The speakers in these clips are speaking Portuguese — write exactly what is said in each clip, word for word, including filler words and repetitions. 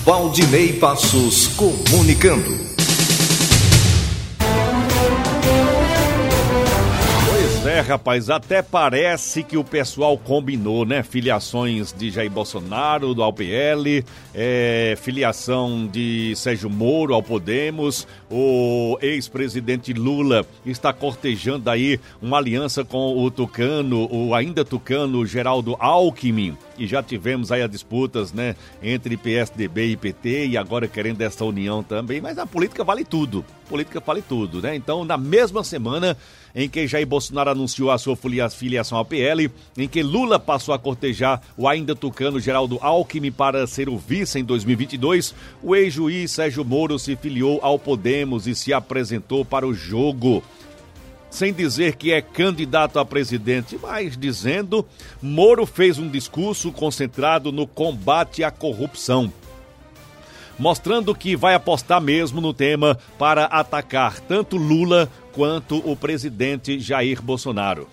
Valdinei Passos comunicando. É, rapaz, até parece que o pessoal combinou, né? Filiações de Jair Bolsonaro ao P L, é, filiação de Sérgio Moro ao Podemos, o ex-presidente Lula está cortejando aí uma aliança com o tucano, o ainda tucano Geraldo Alckmin, e já tivemos aí as disputas, né, entre P S D B e P T, e agora querendo essa união também, mas a política vale tudo, política vale tudo, né? Então, na mesma semana em que Jair Bolsonaro anunciou a sua filiação ao P L, em que Lula passou a cortejar o ainda tucano Geraldo Alckmin para ser o vice em dois mil e vinte e dois, o ex-juiz Sérgio Moro se filiou ao Podemos e se apresentou para o jogo. Sem dizer que é candidato a presidente, mas dizendo, Moro fez um discurso concentrado no combate à corrupção, mostrando que vai apostar mesmo no tema para atacar tanto Lula quanto o presidente Jair Bolsonaro.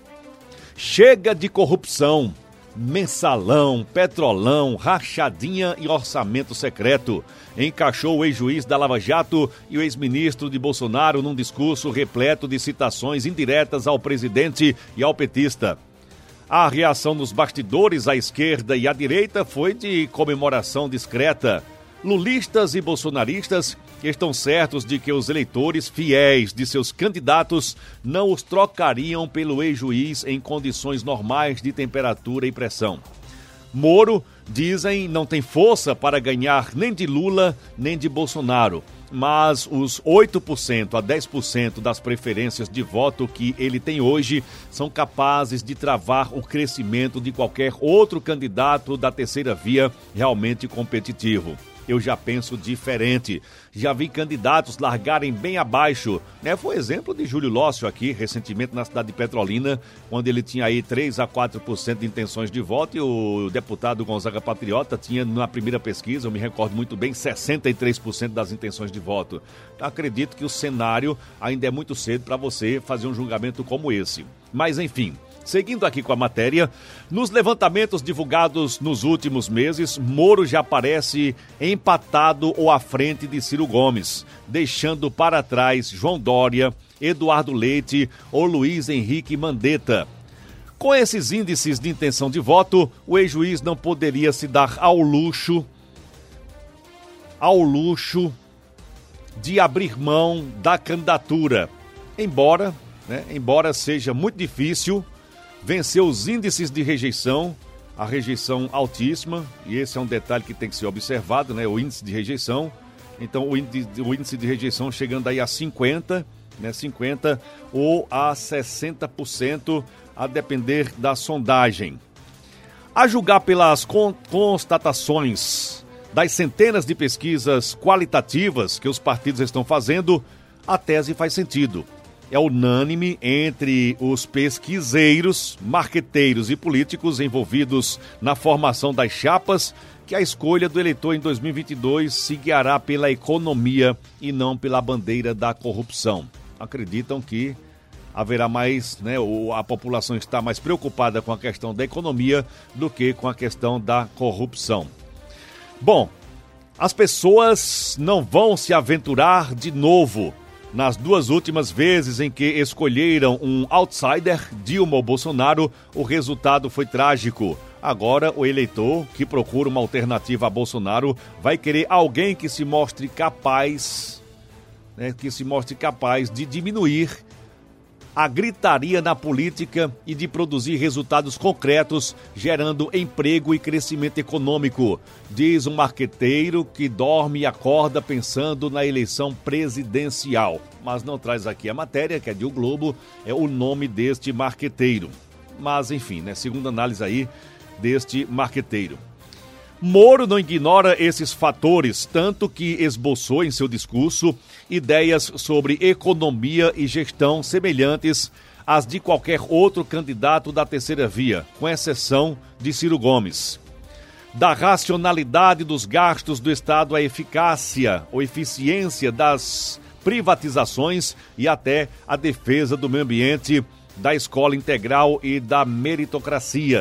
Chega de corrupção, mensalão, petrolão, rachadinha e orçamento secreto, encaixou o ex-juiz da Lava Jato e o ex-ministro de Bolsonaro num discurso repleto de citações indiretas ao presidente e ao petista. A reação nos bastidores à esquerda e à direita foi de comemoração discreta. Lulistas e bolsonaristas estão certos de que os eleitores fiéis de seus candidatos não os trocariam pelo ex-juiz em condições normais de temperatura e pressão. Moro, dizem, não tem força para ganhar nem de Lula nem de Bolsonaro, mas os oito por cento a dez por cento das preferências de voto que ele tem hoje são capazes de travar o crescimento de qualquer outro candidato da terceira via realmente competitivo. Eu já penso diferente. Já vi candidatos largarem bem abaixo, né? Foi exemplo de Júlio Lócio aqui, recentemente na cidade de Petrolina, onde ele tinha aí três a quatro por cento de intenções de voto e o deputado Gonzaga Patriota tinha na primeira pesquisa, eu me recordo muito bem, sessenta e três por cento das intenções de voto. Então, acredito que o cenário ainda é muito cedo para você fazer um julgamento como esse. Mas, enfim... Seguindo aqui com a matéria, nos levantamentos divulgados nos últimos meses, Moro já aparece empatado ou à frente de Ciro Gomes, deixando para trás João Dória, Eduardo Leite ou Luiz Henrique Mandetta. Com esses índices de intenção de voto, o ex-juiz não poderia se dar ao luxo, ao luxo de abrir mão da candidatura, embora, né, embora seja muito difícil venceu os índices de rejeição, a rejeição altíssima, e esse é um detalhe que tem que ser observado, né? O índice de rejeição. Então, o índice, o índice de rejeição chegando aí a cinquenta, né? cinquenta ou a sessenta por cento, a depender da sondagem. A julgar pelas constatações das centenas de pesquisas qualitativas que os partidos estão fazendo, a tese faz sentido. É unânime entre os pesquiseiros, marqueteiros e políticos envolvidos na formação das chapas que a escolha do eleitor em dois mil e vinte e dois se guiará pela economia e não pela bandeira da corrupção. Acreditam que haverá mais, né, a população está mais preocupada com a questão da economia do que com a questão da corrupção. Bom, as pessoas não vão se aventurar de novo. Nas duas últimas vezes em que escolheram um outsider, Dilma ou Bolsonaro, o resultado foi trágico. Agora, o eleitor que procura uma alternativa a Bolsonaro vai querer alguém que se mostre capaz, né, que se mostre capaz de diminuir a gritaria na política e de produzir resultados concretos, gerando emprego e crescimento econômico, diz um marqueteiro que dorme e acorda pensando na eleição presidencial. Mas não traz aqui a matéria, que é de O Globo, é o nome deste marqueteiro. Mas, enfim, né, segunda análise aí deste marqueteiro. Moro não ignora esses fatores, tanto que esboçou em seu discurso ideias sobre economia e gestão semelhantes às de qualquer outro candidato da terceira via, com exceção de Ciro Gomes. Da racionalidade dos gastos do Estado à eficácia ou eficiência das privatizações e até a defesa do meio ambiente, da escola integral e da meritocracia.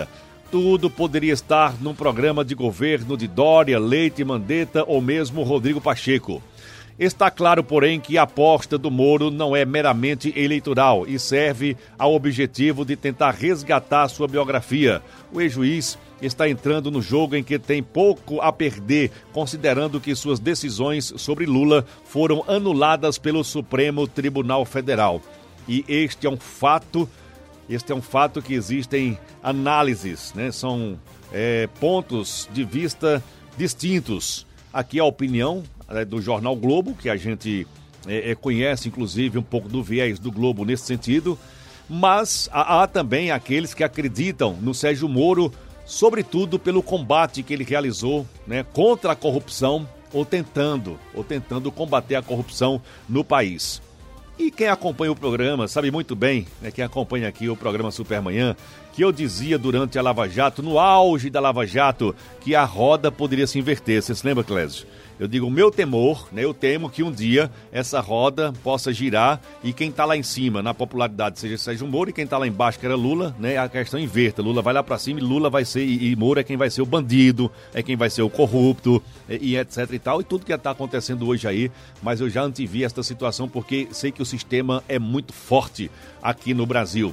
Tudo poderia estar num programa de governo de Dória, Leite, Mandetta ou mesmo Rodrigo Pacheco. Está claro, porém, que a aposta do Moro não é meramente eleitoral e serve ao objetivo de tentar resgatar sua biografia. O ex-juiz está entrando no jogo em que tem pouco a perder, considerando que suas decisões sobre Lula foram anuladas pelo Supremo Tribunal Federal. E este é um fato, este é um fato que existem análises, né? São é, pontos de vista distintos. Aqui a opinião é, do jornal Globo, que a gente é, é, conhece, inclusive, um pouco do viés do Globo nesse sentido, mas há, há também aqueles que acreditam no Sérgio Moro, sobretudo pelo combate que ele realizou, né, contra a corrupção, ou tentando, ou tentando combater a corrupção no país. E quem acompanha o programa sabe muito bem, né, quem acompanha aqui o programa Supermanhã, que eu dizia durante a Lava Jato, no auge da Lava Jato, que a roda poderia se inverter. Você se lembra, Clésio? Eu digo, o meu temor, né, eu temo que um dia essa roda possa girar e quem está lá em cima, na popularidade, seja Sérgio Moro, e quem está lá embaixo, que era Lula, né, a questão inverta. Lula vai lá para cima e Lula vai ser, e, e Moro é quem vai ser o bandido, é quem vai ser o corrupto, e, e etc e tal, e tudo que está acontecendo hoje aí, mas eu já antevi esta situação porque sei que o sistema é muito forte aqui no Brasil.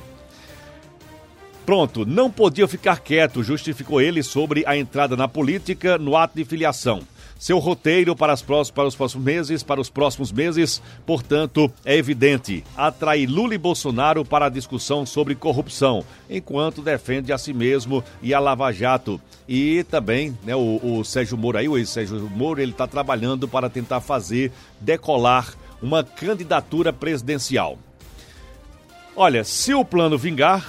Pronto, não podia ficar quieto, justificou ele sobre a entrada na política no ato de filiação. Seu roteiro para, as próximos, para os próximos meses, para os próximos meses, portanto, é evidente. Atrair Lula e Bolsonaro para a discussão sobre corrupção, enquanto defende a si mesmo e a Lava Jato. E também, né, o, o Sérgio Moro aí, o ex-Sérgio Moro, ele está trabalhando para tentar fazer decolar uma candidatura presidencial. Olha, se o plano vingar,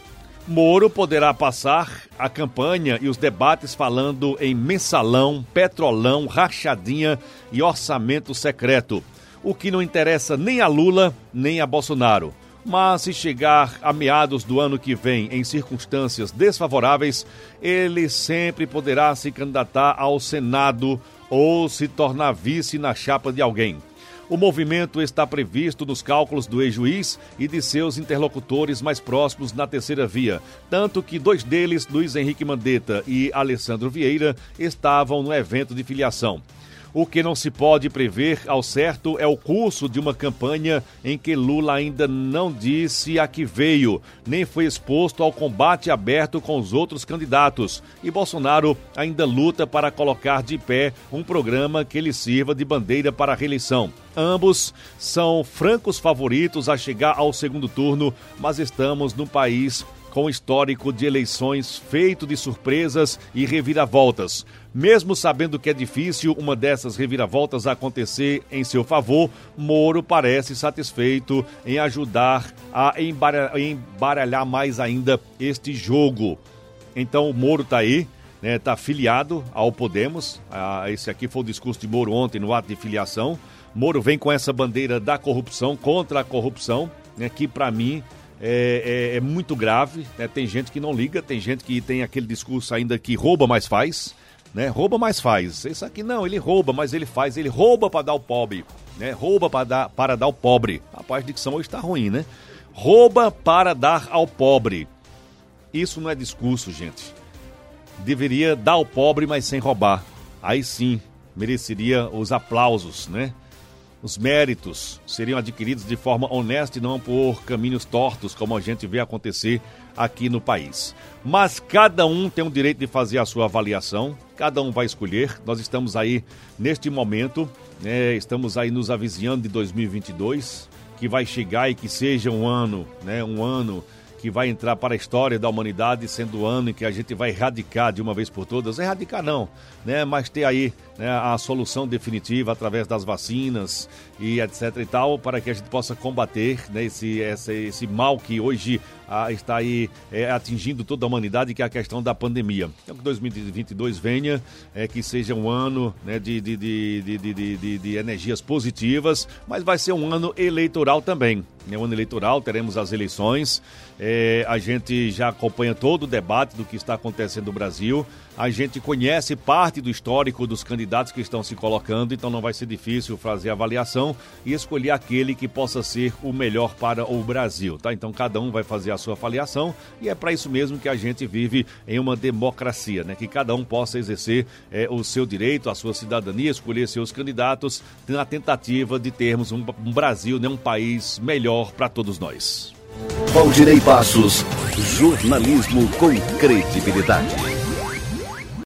Moro poderá passar a campanha e os debates falando em mensalão, petrolão, rachadinha e orçamento secreto, o que não interessa nem a Lula nem a Bolsonaro. Mas se chegar a meados do ano que vem em circunstâncias desfavoráveis, ele sempre poderá se candidatar ao Senado ou se tornar vice na chapa de alguém. O movimento está previsto nos cálculos do ex-juiz e de seus interlocutores mais próximos na terceira via, tanto que dois deles, Luiz Henrique Mandetta e Alessandro Vieira, estavam no evento de filiação. O que não se pode prever ao certo é o curso de uma campanha em que Lula ainda não disse a que veio, nem foi exposto ao combate aberto com os outros candidatos. E Bolsonaro ainda luta para colocar de pé um programa que lhe sirva de bandeira para a reeleição. Ambos são francos favoritos a chegar ao segundo turno, mas estamos num país com histórico de eleições feito de surpresas e reviravoltas. Mesmo sabendo que é difícil uma dessas reviravoltas acontecer em seu favor, Moro parece satisfeito em ajudar a embaralhar mais ainda este jogo. Então o Moro está aí, né, tá filiado ao Podemos. Ah, esse aqui foi o discurso de Moro ontem no ato de filiação. Moro vem com essa bandeira da corrupção, contra a corrupção, né, que para mim É, é, é muito grave, né? Tem gente que não liga, tem gente que tem aquele discurso ainda que rouba, mas faz, né? Rouba, mas faz. Esse aqui não, ele rouba, mas ele faz, ele rouba para dar ao pobre, né? Rouba para dar, para dar ao pobre. Rapaz, a dicção hoje está ruim, né? Rouba para dar ao pobre. Isso não é discurso, gente. Deveria dar ao pobre, mas sem roubar. Aí sim, mereceria os aplausos, né? Os méritos seriam adquiridos de forma honesta e não por caminhos tortos, como a gente vê acontecer aqui no país. Mas cada um tem o direito de fazer a sua avaliação, cada um vai escolher. Nós estamos aí neste momento, né, estamos aí nos avizinhando de dois mil e vinte e dois, que vai chegar e que seja um ano, né, um ano que vai entrar para a história da humanidade, sendo o ano em que a gente vai erradicar de uma vez por todas, erradicar não, né, mas ter aí, né, a solução definitiva através das vacinas e etc e tal, para que a gente possa combater, né, esse, esse, esse mal que hoje ah, está aí é, atingindo toda a humanidade, que é a questão da pandemia. Então que dois mil e vinte e dois venha, é, que seja um ano, né, de, de, de, de, de, de, de energias positivas, mas vai ser um ano eleitoral também. É um ano eleitoral, teremos as eleições, é, a gente já acompanha todo o debate do que está acontecendo no Brasil, a gente conhece parte do histórico dos candidatos candidatos que estão se colocando, então não vai ser difícil fazer a avaliação e escolher aquele que possa ser o melhor para o Brasil, tá? Então cada um vai fazer a sua avaliação e é para isso mesmo que a gente vive em uma democracia, né? Que cada um possa exercer é, o seu direito, a sua cidadania, escolher seus candidatos na tentativa de termos um, um Brasil, né? Um país melhor para todos nós. Valdinei Passos, jornalismo com credibilidade.